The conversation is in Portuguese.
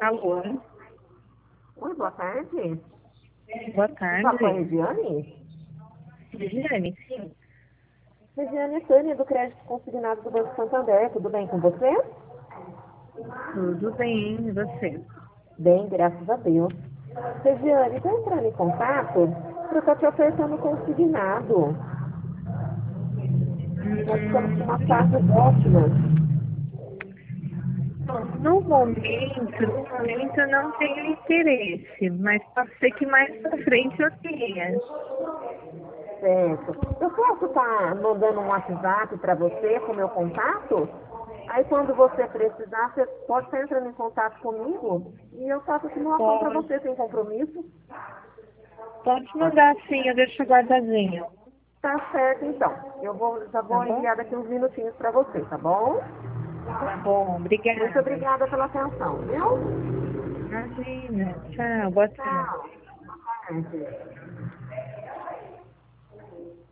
Alô, Oi, boa tarde. boa Fala com a tarde. Regiane? Viviane, sim, Regiane é Tânia, do Crédito Consignado do Banco Santander. Tudo bem com você? tudo bem, e você? Bem, graças a Deus. Regiane, estou entrando em contato para estar te ofertando consignado. Nós estamos com uma taxa ótima. Bom, no momento eu não tenho interesse, mas pode ser que mais pra frente eu tenha. Certo. Eu posso estar mandando um WhatsApp para você com meu contato? Aí quando você precisar, você pode estar entrando em contato comigo e eu faço a simulação para Pode, você sem compromisso. pode mandar sim, eu deixo guardadinho, Tá certo, então. Já tá vou bom? enviar daqui uns minutinhos para você, tá bom? Tá bom, Muito obrigada. obrigada pela atenção, viu? Imagina, tchau, boa tarde. Tchau. Boa tarde.